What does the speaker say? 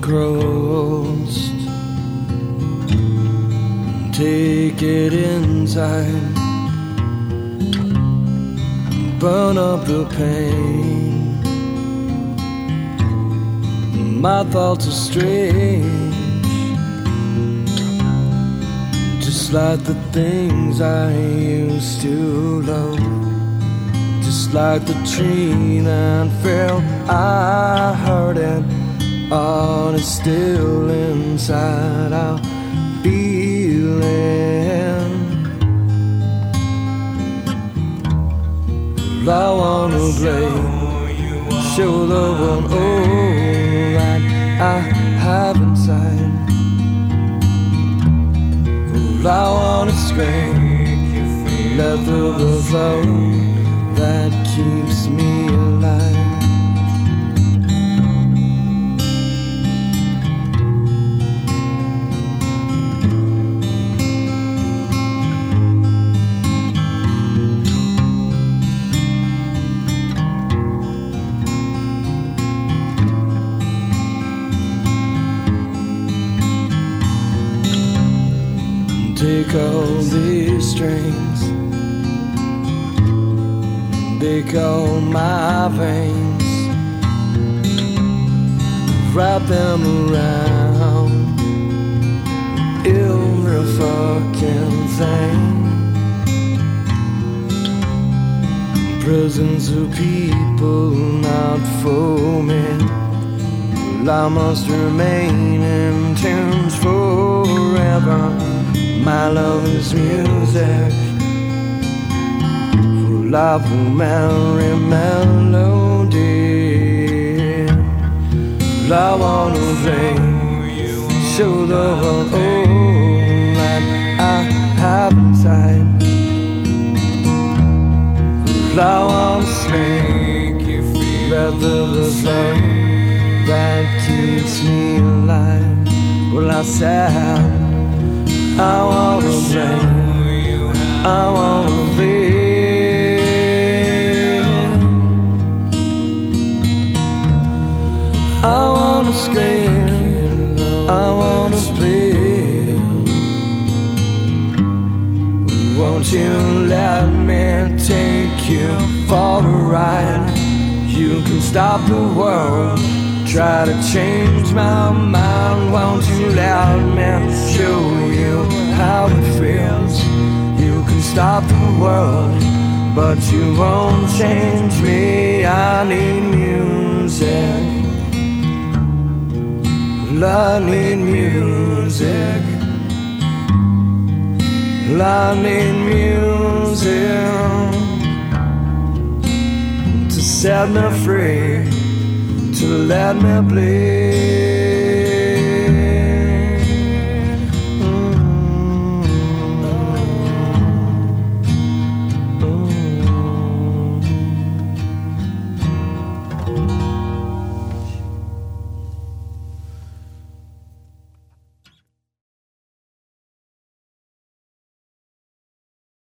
encroached. Take it inside, burn up the pain. My thoughts are strange, just like the things I used to love. Just like the tree that fell, I heard it, all is still inside our feeling. I wanna play, show the one all that I have inside. I wanna scream, let the blood flow that keeps me alive. Take all these strings, take all my veins, wrap them around every fucking thing. Prisons of people not for me. Well, I must remain in tunes forever. My love is music, full of merry melody. I wanna play, show the world all that I have inside. I wanna scream, let the flow that keeps me alive. Well, I said I wanna play, I wanna be. I wanna scream, I wanna play. Won't you let me take you for a ride? You can stop the world, try to change my mind. Won't you let me show you how it feels? You can stop the world, but you won't change me. I need music, I need music, I need music to set me free, to let me bleed.